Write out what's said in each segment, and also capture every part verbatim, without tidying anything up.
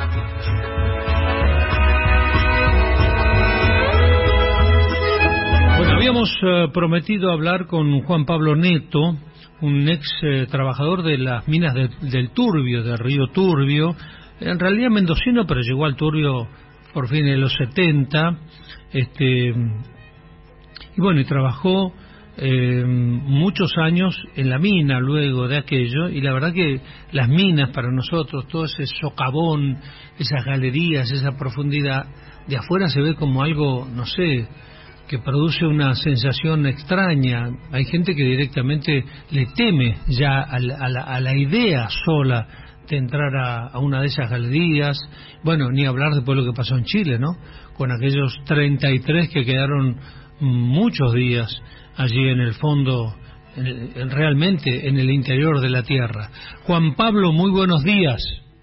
Bueno, habíamos uh, prometido hablar con Juan Pablo Neto, un ex eh, trabajador de las minas de, del Turbio, del río Turbio, en realidad mendocino, pero llegó al Turbio por fin de los setenta, este, y bueno, y trabajó eh, muchos años en la mina luego de aquello, y la verdad que las minas para nosotros, todo ese socavón, esas galerías, esa profundidad, de afuera se ve como algo, no sé, que produce una sensación extraña. Hay gente que directamente le teme ya a la, a la, a la idea sola de entrar a, a una de esas galerías. Bueno, ni hablar después de lo que pasó en Chile, ¿no? Con aquellos treinta y tres que quedaron muchos días allí en el fondo, en el, en, realmente en el interior de la tierra. Juan Pablo, muy buenos días.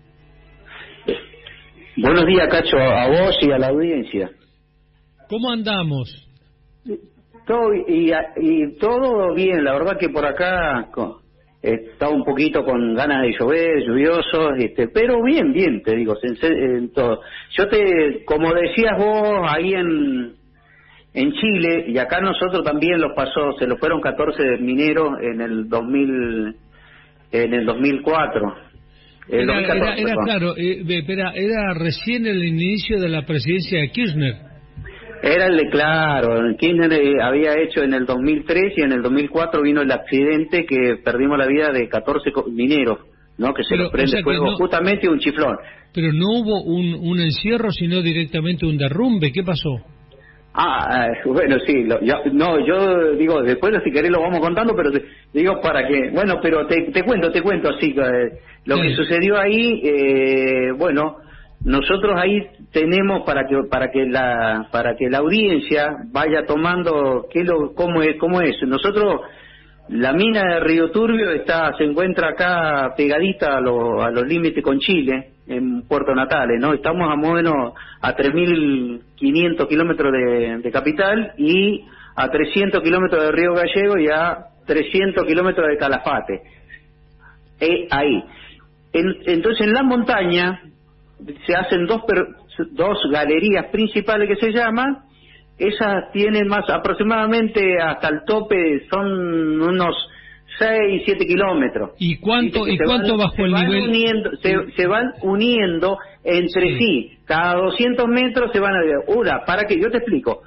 Buenos días, Cacho, a vos y a la audiencia. ¿Cómo andamos? Todo y, y todo bien, la verdad que por acá con, está un poquito con ganas de llover, lluvioso, este, pero bien, bien, te digo, en, en todo. Yo te, como decías vos ahí en en Chile, y acá nosotros también los pasó, se los fueron catorce mineros en el dos mil, en el dos mil cuatro. El era, dos mil catorce, era, era claro, eh, era, era recién el inicio de la presidencia de Kirchner. Era el de, claro, Kirchner había hecho en el dos mil tres y en el dos mil cuatro vino el accidente que perdimos la vida de catorce mineros, ¿no? Que se pero, los prende o sea fuego, no, justamente un chiflón. Pero no hubo un, un encierro, sino directamente un derrumbe. ¿Qué pasó? Ah, bueno, sí, lo, yo, no, yo digo, después si querés lo vamos contando, pero te, digo para que, bueno, pero te, te cuento, te cuento así, eh, lo sí. que sucedió ahí, eh, bueno, nosotros ahí tenemos para que para que la para que la audiencia vaya tomando qué lo cómo es cómo es. Nosotros la mina de Río Turbio está se encuentra acá pegadita a, lo, a los límites con Chile, en Puerto Natales, ¿no? Estamos a más o menos a tres mil quinientos kilómetros de, de capital y a trescientos kilómetros de Río Gallego y a trescientos kilómetros de Calafate. Eh, ahí. En, entonces en la montaña se hacen dos per, dos galerías principales que se llaman, esas tienen más aproximadamente hasta el tope, son unos seis, siete kilómetros. ¿Y cuánto, ¿y cuánto van, bajó el nivel? Uniendo, se, se van uniendo entre sí. sí, cada doscientos metros se van a... Una, para que, yo te explico,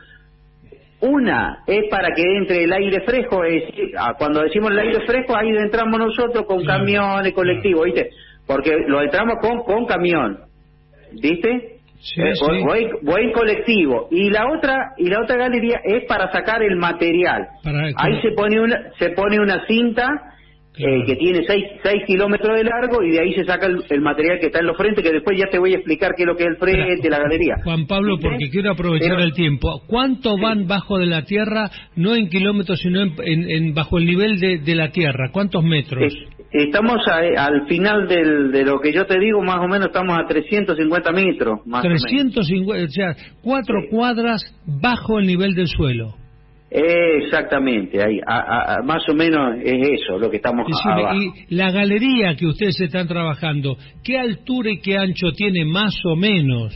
una es para que entre el aire fresco, es, cuando decimos el aire fresco, ahí entramos nosotros con claro, camiones, colectivos, claro. ¿viste? Porque lo entramos con, con camión. ¿Viste? Sí, eh, sí. Voy, voy en colectivo. Y la otra y la otra galería es para sacar el material. Para, Ahí se pone una se pone una cinta claro. eh, que tiene seis, seis kilómetros de largo y de ahí se saca el, el material que está en los frentes, que después ya te voy a explicar qué es lo que es el frente, Pero, la galería. Juan Pablo, ¿sí? porque quiero aprovechar Pero, el tiempo. ¿Cuánto sí. van bajo de la tierra, no en kilómetros, sino en, en, en bajo el nivel de, de la tierra? ¿Cuántos metros? Sí. Estamos a, al final del, de lo que yo te digo, más o menos estamos a trescientos cincuenta metros. Más trescientos cincuenta, o, o sea, cuatro sí. cuadras bajo el nivel del suelo. Exactamente, ahí, a, a, más o menos es eso lo que estamos Decime, abajo. Y la galería que ustedes están trabajando, ¿qué altura y qué ancho tiene más o menos?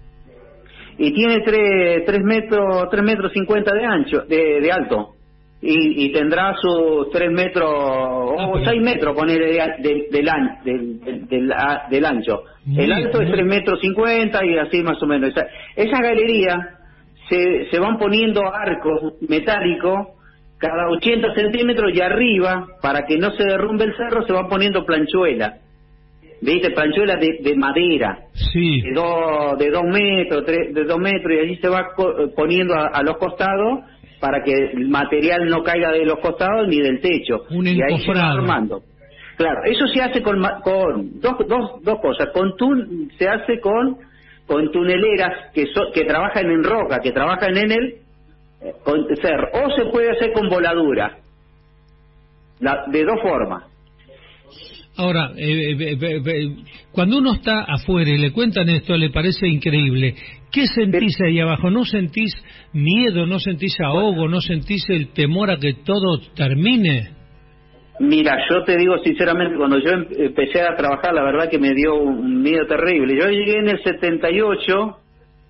Y tiene tres, tres metros, tres metros cincuenta de ancho, de, de alto. Y, y tendrá sus tres metros o ah, seis metros ponerle de, de, de, del, del, del, del ancho. Muy, el alto muy... es tres metros cincuenta y así más o menos. Esa, esa galería se, se van poniendo arcos metálicos cada ochenta centímetros y arriba, para que no se derrumbe el cerro, se van poniendo planchuelas. ¿Viste? Planchuelas de, de madera. Sí. De dos, de dos metros, tres, de dos metros y allí se va poniendo a, a los costados, para que el material no caiga de los costados ni del techo. Un y ahí se va armando. Claro, eso se hace con, con dos, dos, dos cosas. Con tun, se hace con, con tuneleras que, so, que trabajan en roca, que trabajan en el con cerro. O se puede hacer con voladura. La, de dos formas. Ahora, eh, eh, eh, eh, cuando uno está afuera y le cuentan esto, le parece increíble. ¿Qué sentís ahí abajo? ¿No sentís miedo, no sentís ahogo, no sentís el temor a que todo termine? Mira, yo te digo sinceramente, cuando yo empecé a trabajar, la verdad que me dio un miedo terrible. Yo llegué en el setenta y ocho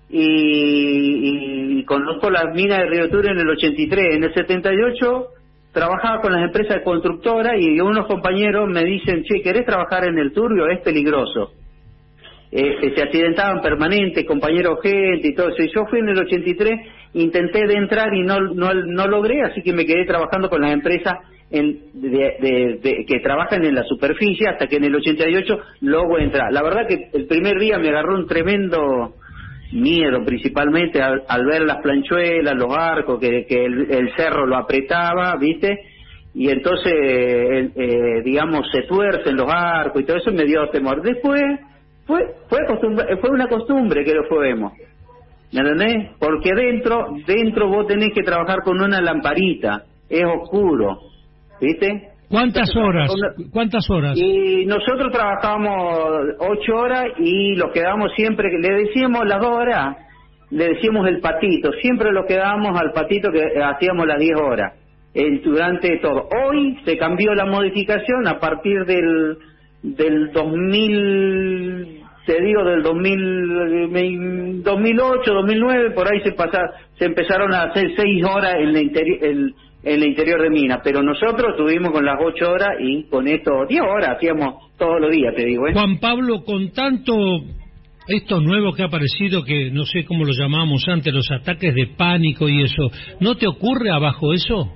y, y conozco las minas de Río Turbio en el ochenta y tres. En el setenta y ocho trabajaba con las empresas constructoras y unos compañeros me dicen, che, ¿querés trabajar en el Turbio? Es peligroso. Eh, se accidentaban permanentes, compañeros, gente y todo eso. Y yo fui en el ochenta y tres, intenté de entrar y no, no, no logré, así que me quedé trabajando con las empresas en, de, de, de, que trabajan en la superficie, hasta que en el ochenta y ocho logro entrar. La verdad que el primer día me agarró un tremendo miedo, principalmente al, al ver las planchuelas, los arcos, que, que el, el cerro lo apretaba, ¿viste? Y entonces, eh, eh, digamos, se tuercen los arcos y todo eso, me dio temor. Después fue fue costumbre, fue una costumbre que lo fuimos, ¿me entendés? Porque dentro dentro vos tenés que trabajar con una lamparita, es oscuro, ¿viste? ¿Cuántas horas? ¿Cuántas horas? Y nosotros trabajábamos ocho horas y los quedábamos siempre, le decíamos las dos horas, le decíamos el patito, siempre los quedábamos al patito que hacíamos las diez horas, eh, durante todo. Hoy se cambió la modificación a partir del del dos mil, te digo, del dos mil, dos mil ocho, dos mil nueve, por ahí se pasa, se empezaron a hacer seis horas en el interior, el, en el interior de mina, pero nosotros tuvimos con las ocho horas y con esto diez horas hacíamos todos los días, te digo, ¿eh? Juan Pablo, con tanto esto nuevo que ha aparecido, que no sé cómo lo llamábamos antes, los ataques de pánico y eso, ¿no te ocurre abajo eso?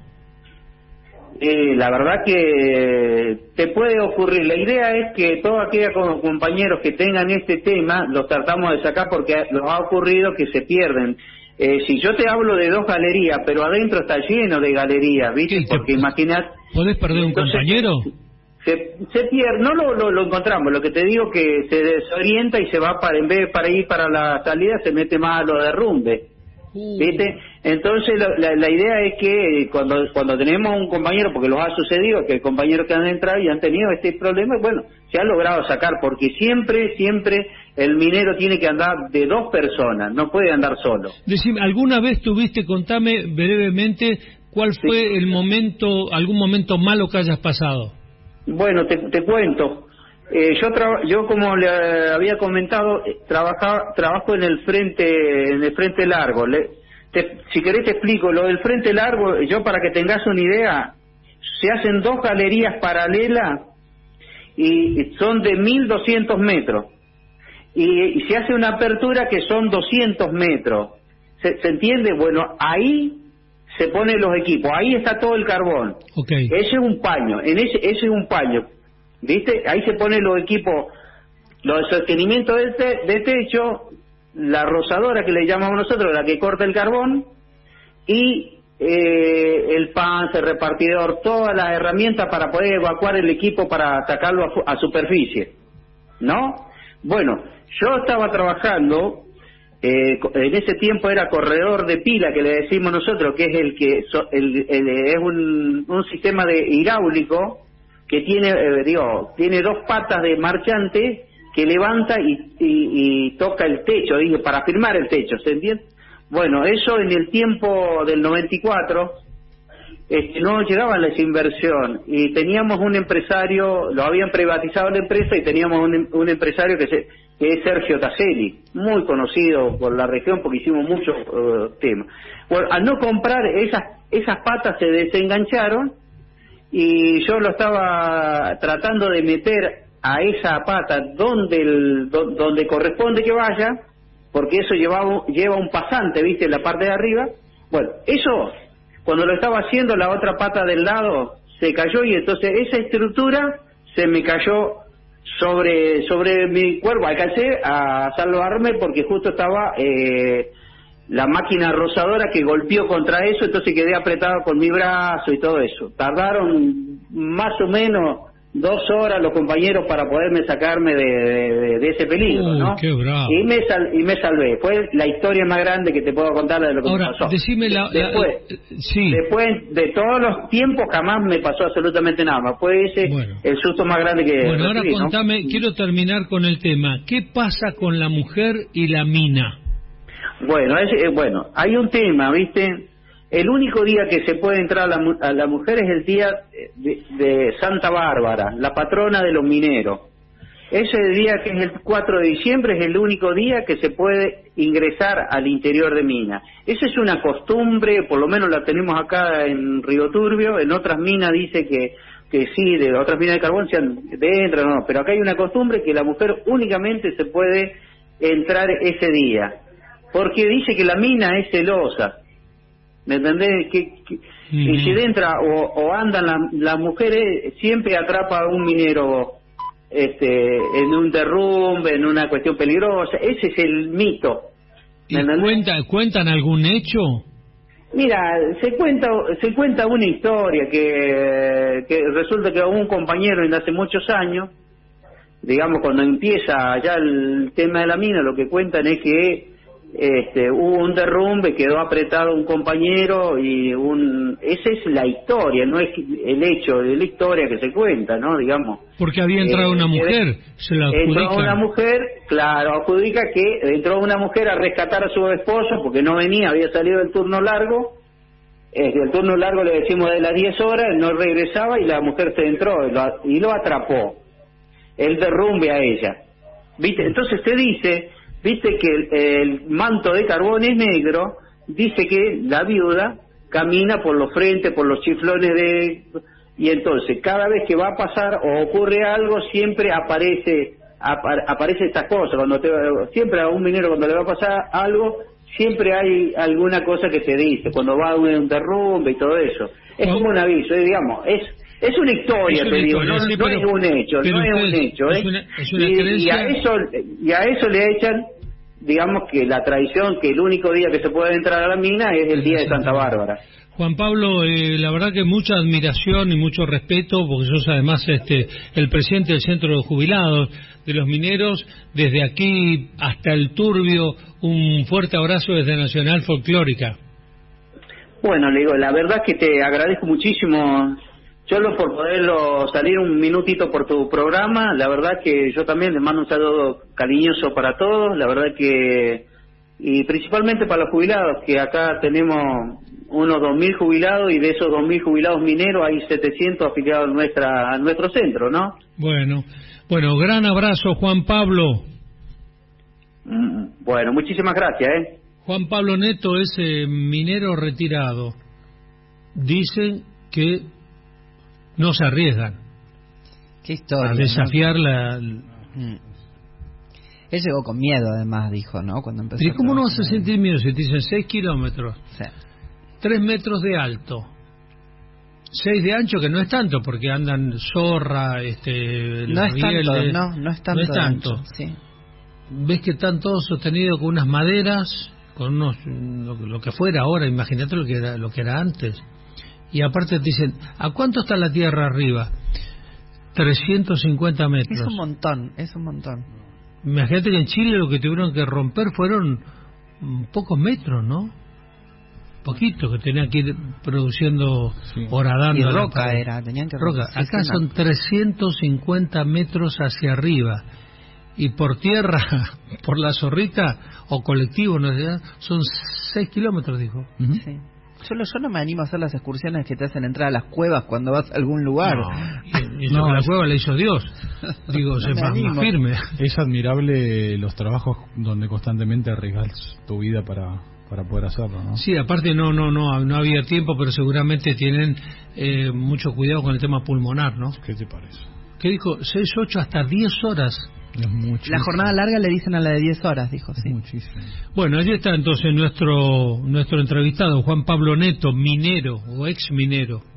Eh, la verdad que te puede ocurrir. La idea es que todos aquellos compañeros que tengan este tema los tratamos de sacar, porque nos ha ocurrido que se pierden. Eh, si yo te hablo de dos galerías, pero adentro está lleno de galerías, ¿viste? Porque imaginás... ¿Podés perder un compañero? Se, se pierde, no lo, lo, lo encontramos, lo que te digo que se desorienta y se va para, en vez de para ir para la salida, se mete más a lo derrumbe. Uh. ¿Viste? Entonces lo, la, la idea es que cuando cuando tenemos un compañero, porque los ha sucedido, que el compañero que han entrado y han tenido este problema, bueno, se ha logrado sacar, porque siempre, siempre el minero tiene que andar de dos personas, no puede andar solo. Decime, ¿alguna vez tuviste, contame brevemente, cuál fue sí. el momento, algún momento malo que hayas pasado? Bueno, te, te cuento. Eh, yo tra yo como le había comentado, trabaja trabajo en el frente en el frente largo. Le, te, si querés te explico lo del frente largo. Yo, para que tengas una idea, se hacen dos galerías paralelas y son de mil doscientos metros y, y se hace una apertura que son doscientos metros. ¿Se, se entiende? Bueno, ahí se ponen los equipos, ahí está todo el carbón. Okay. Ese es un paño, en ese ese es un paño. ¿Viste? Ahí se ponen los equipos, los de sostenimiento de, te, de techo, la rozadora que le llamamos nosotros, la que corta el carbón, y eh, el panza, el repartidor, todas las herramientas para poder evacuar el equipo para sacarlo a, a superficie, ¿no? Bueno, yo estaba trabajando, eh, en ese tiempo era corredor de pila, que le decimos nosotros, que es el que so, el, el, es un, un sistema de hidráulico, que tiene, eh, digo, tiene dos patas de marchante que levanta y, y, y toca el techo, dije, para firmar el techo, ¿se entiende? Bueno, eso en el tiempo del noventa y cuatro este, no llegaba a esa inversión y teníamos un empresario, lo habían privatizado la empresa y teníamos un, un empresario que, se, que es Sergio Taselli, muy conocido por la región porque hicimos muchos uh, temas. Bueno, al no comprar esas, esas patas se desengancharon y yo lo estaba tratando de meter a esa pata donde el, do, donde corresponde que vaya, porque eso lleva, lleva un pasante, ¿viste? En la parte de arriba. Bueno, eso, cuando lo estaba haciendo, la otra pata del lado se cayó y entonces esa estructura se me cayó sobre sobre mi cuerpo. Alcancé a salvarme porque justo estaba... Eh, la máquina rozadora que golpeó contra eso, entonces quedé apretado con mi brazo y todo eso. Tardaron más o menos dos horas los compañeros para poderme sacarme de, de, de ese peligro, uh, ¿no? Qué bravo. Y me, sal, y me salvé. Fue la historia más grande que te puedo contar de lo que Ahora, me pasó. Decime la, después, la, sí. después de todos los tiempos jamás me pasó absolutamente nada. Fue ese bueno. el susto más grande que Bueno, recibí, ahora contame, ¿no? Quiero terminar con el tema. ¿Qué pasa con la mujer y la mina? Bueno, es, eh, bueno, hay un tema, ¿viste? el único día que se puede entrar a la, a la mujer es el día de, de Santa Bárbara, la patrona de los mineros. Ese día, que es el cuatro de diciembre, es el único día que se puede ingresar al interior de mina. Esa es una costumbre, por lo menos la tenemos acá en Río Turbio. En otras minas dice que, que sí, de otras minas de carbón se entran, no, pero acá hay una costumbre que la mujer únicamente se puede entrar ese día, porque dice que la mina es celosa. ¿Me entendés? Que, que, mm-hmm. Y si entra o, o andan las la mujeres, siempre atrapa a un minero este en un derrumbe, en una cuestión peligrosa. Ese es el mito. ¿Y cuenta, cuentan algún hecho? Mira, se cuenta se cuenta una historia que, que resulta que un compañero de hace muchos años, digamos, cuando empieza ya el tema de la mina, lo que cuentan es que este hubo un derrumbe, quedó apretado un compañero y un esa es la historia, no es el hecho de la historia que se cuenta, ¿no? Digamos. Porque había entrado eh, una mujer, se la adjudica. Entró una mujer, claro, adjudica que entró una mujer a rescatar a su esposo porque no venía, había salido del turno largo. Eh, el turno largo le decimos de las diez horas, no regresaba y la mujer se entró y lo, y lo atrapó. El derrumbe a ella. ¿Viste? Entonces te dice, viste que el, el manto de carbón es negro, dice que la viuda camina por los frentes, por los chiflones de... Y entonces cada vez que va a pasar o ocurre algo, siempre aparece apa, aparece estas cosas. Cuando te, siempre a un minero cuando le va a pasar algo, siempre hay alguna cosa que se dice, cuando va a un derrumbe y todo eso. Es como un aviso, eh, digamos, es es una historia, es una te digo, historia, no, sí, no pero, es un hecho, no es un hecho. ¿eh? Es una, es una y, y, a eso, y a eso le echan, digamos, que la tradición, que el único día que se puede entrar a la mina es el día de Santa Bárbara. Juan Pablo, eh, la verdad que mucha admiración y mucho respeto, porque sos además este el presidente del Centro de Jubilados de los Mineros. Desde aquí hasta el Turbio, un fuerte abrazo desde Nacional Folclórica. Bueno, le digo, la verdad que te agradezco muchísimo, Cholo, por poderlo salir un minutito por tu programa. La verdad que yo también les mando un saludo cariñoso para todos, la verdad que, y principalmente para los jubilados, que acá tenemos unos dos mil jubilados, y de esos dos mil jubilados mineros hay setecientos afiliados a, nuestra, a nuestro centro, ¿no? Bueno, bueno, gran abrazo, Juan Pablo. Mm, bueno, muchísimas gracias, ¿eh? Juan Pablo Neto es eh, minero retirado. Dicen que no se arriesgan. Qué historia, a desafiar, ¿no? la... Mm. Él llegó con miedo, además, dijo, ¿no? Cuando empezó. ¿Y cómo no vas a sentir miedo si te dicen seis kilómetros? Sí. Tres metros de alto, seis de ancho, que no es tanto, porque andan zorra, este, no es rieles, tanto, no, no es tanto. No es tanto. Ancho, sí. Ves que están todos sostenidos con unas maderas, con unos, lo, lo que fuera ahora, imagínate lo que era, lo que era antes. Y aparte te dicen, ¿a cuánto está la tierra arriba? trescientos cincuenta metros. Es un montón, es un montón. Imagínate que en Chile lo que tuvieron que romper fueron pocos metros, ¿no? Poquito, que tenían que ir produciendo, sí, horadando. Y roca era, tenían que roca. Acá son trescientos cincuenta metros hacia arriba. Y por tierra, por la zorrita, o colectivo, no sé, son seis kilómetros, dijo. Uh-huh. Sí. Yo, yo no me animo a hacer las excursiones que te hacen entrar a las cuevas cuando vas a algún lugar. No, y, y no, que la cueva la hizo Dios. Digo, no se más, más firme. Es admirable los trabajos donde constantemente arriesgas tu vida para... para poder hacerlo, ¿no? Sí, aparte no no no no había tiempo, pero seguramente tienen eh, mucho cuidado con el tema pulmonar, ¿no? ¿Qué te parece? ¿Qué dijo? seis, ocho, hasta diez horas. Es muchísimo. La jornada larga le dicen a la de diez horas, dijo, sí. Es muchísimo. Bueno, allí está entonces nuestro nuestro entrevistado, Juan Pablo Neto, minero o ex minero.